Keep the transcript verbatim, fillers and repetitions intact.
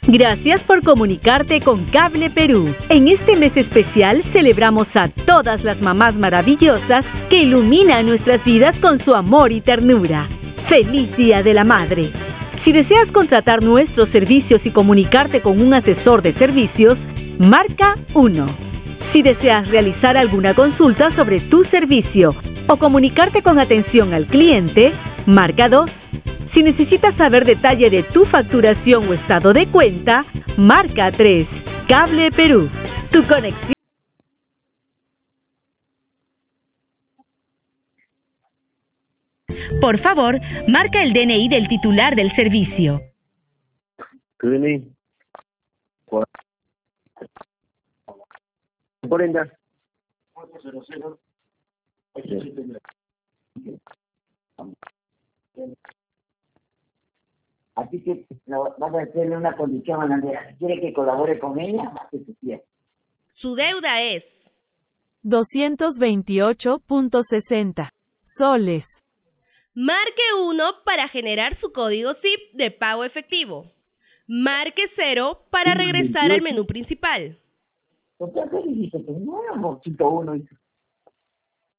Gracias por comunicarte con Cable Perú. En este mes especial celebramos a todas las mamás maravillosas que iluminan nuestras vidas con su amor y ternura. ¡Feliz Día de la Madre! Si deseas contratar nuestros servicios y comunicarte con un asesor de servicios, marca uno. Si deseas realizar alguna consulta sobre tu servicio o comunicarte con atención al cliente, marca dos. Si necesitas saber detalle de tu facturación o estado de cuenta, marca tres. Cable Perú, tu conexión. Por favor, marca el D N I del titular del servicio. ¿Qué D N I? cuarenta. cuatrocientos. Así que no, vamos a hacerle una condición a Andrea. Si quiere que colabore con ella, hace su pie. Su deuda es doscientos veintiocho punto sesenta soles. Marque uno para generar su código S I P de pago efectivo. Marque cero para regresar al menú principal. ¿Por qué dice que no, ciento uno?